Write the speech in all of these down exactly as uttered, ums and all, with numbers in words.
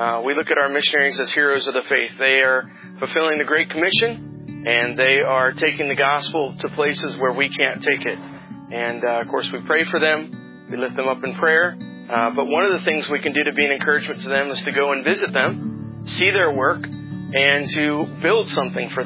Uh, we look at our missionaries as heroes of the faith. They are fulfilling the Great Commission, and they are taking the gospel to places where we can't take it. And, uh, of course, we pray for them. We lift them up in prayer. Uh, but one of the things we can do to be an encouragement to them is to go and visit them, see their work, and to build something for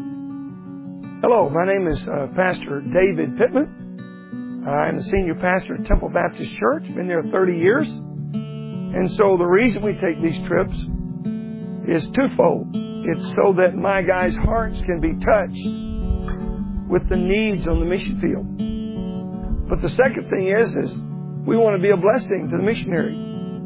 them. Hello, my name is uh, Pastor David Pittman. I'm the senior pastor at Temple Baptist Church. Been there thirty years. And so the reason we take these trips is twofold. It's so that my guys' hearts can be touched with the needs on the mission field. But the second thing is, is we want to be a blessing to the missionary.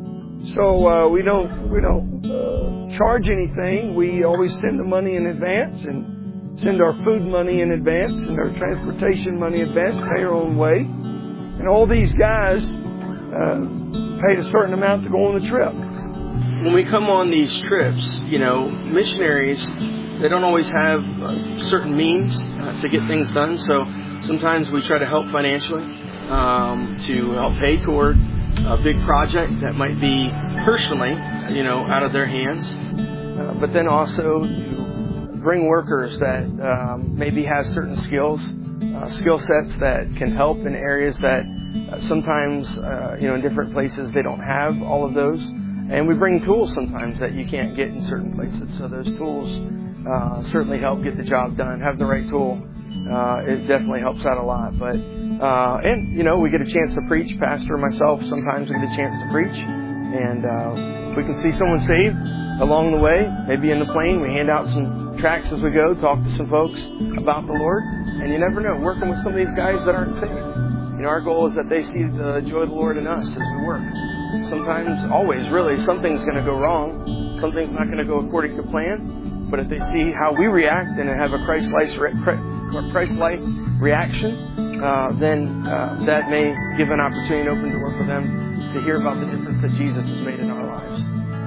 So uh, we don't we don't uh, charge anything. We always send the money in advance and send our food money in advance and our transportation money in advance, pay our own way. And all these guys uh, paid a certain amount to go on the trip. When we come on these trips, you know, missionaries, they don't always have uh, certain means uh, to get things done. So sometimes we try to help financially um, to help pay toward a big project that might be personally, you know, out of their hands. Uh, but then also to bring workers that um, maybe have certain skills, uh, skill sets that can help in areas that uh, sometimes, uh, you know, in different places they don't have all of those. And we bring tools sometimes that you can't get in certain places. So those tools uh, certainly help get the job done. Having the right tool, uh, it definitely helps out a lot. But uh, and, you know, we get a chance to preach. Pastor and myself sometimes we get a chance to preach. And uh, if we can see someone saved along the way, maybe in the plane, we hand out some tracts as we go, talk to some folks about the Lord. And you never know, working with some of these guys that aren't saved. You know, our goal is that they see the joy of the Lord in us as we work. Sometimes, always, really, something's going to go wrong. Something's not going to go according to plan. But if they see how we react and have a Christ-like Christ-like reaction, uh, then uh, that may give an opportunity, an open door for them to hear about the difference that Jesus has made in our lives.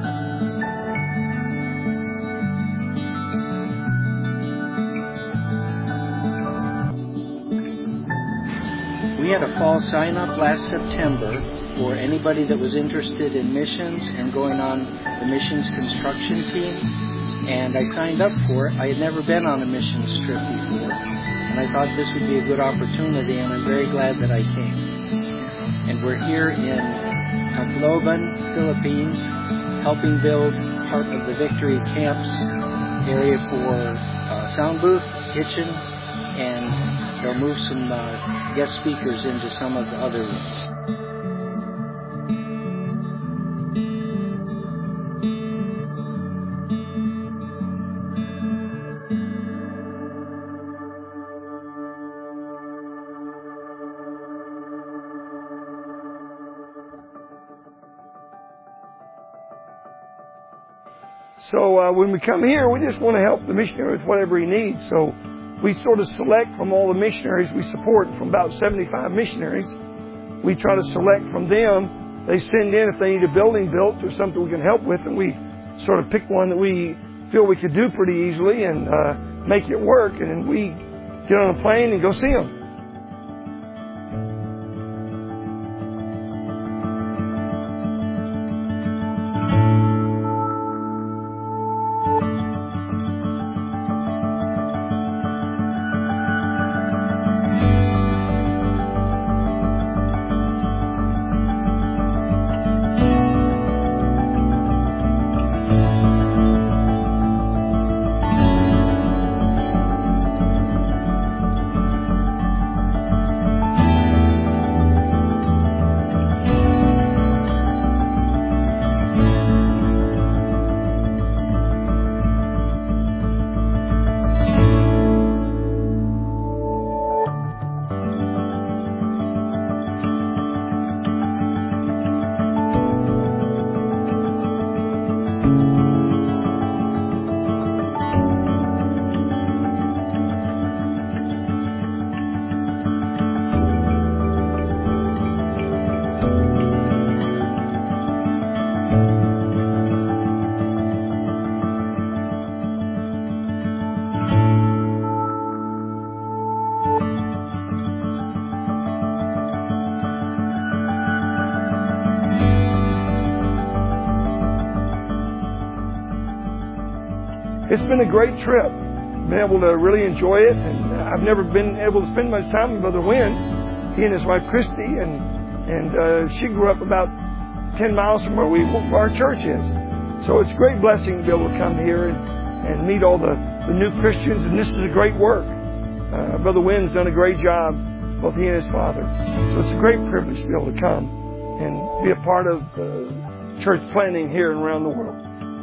We had a fall sign-up last September for anybody that was interested in missions and going on the missions construction team. And I signed up for it. I had never been on a missions trip before. And I thought this would be a good opportunity, and I'm very glad that I came. And we're here in Tacloban, Philippines, helping build part of the Victory Camps area for uh, sound booth, kitchen, and they'll move some uh, guest speakers into some of the other rooms. So uh, when we come here, we just want to help the missionary with whatever he needs. So we sort of select from all the missionaries we support, from about seventy-five missionaries. We try to select from them. They send in if they need a building built or something we can help with, and we sort of pick one that we feel we could do pretty easily and uh, make it work. And then we get on a plane and go see them. it's been a great trip. Been able to really enjoy it, and I've never been able to spend much time with Brother Wynn. He and his wife Christy, and and uh, she grew up about ten miles from where we where our church is. So it's a great blessing to be able to come here and, and meet all the, the new Christians, and this is a great work. Uh, Brother Wynn's done a great job, both he and his father. So it's a great privilege to be able to come and be a part of uh, church planting here and around the world.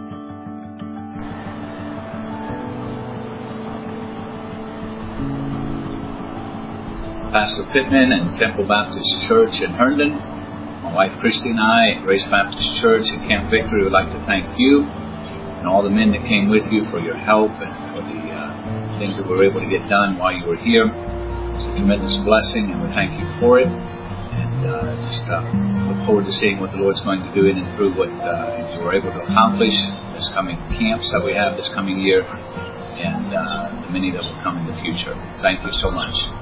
Pastor Pittman and Temple Baptist Church in Herndon. My wife Christy and I at Grace Baptist Church at Camp Victory would like to thank you and all the men that came with you for your help and for the uh, things that we were able to get done while you were here. It's a tremendous blessing, and we thank you for it. And uh, just uh, look forward to seeing what the Lord's going to do in and through what uh, you were able to accomplish this coming camps that we have this coming year, and uh, the many that will come in the future. Thank you so much.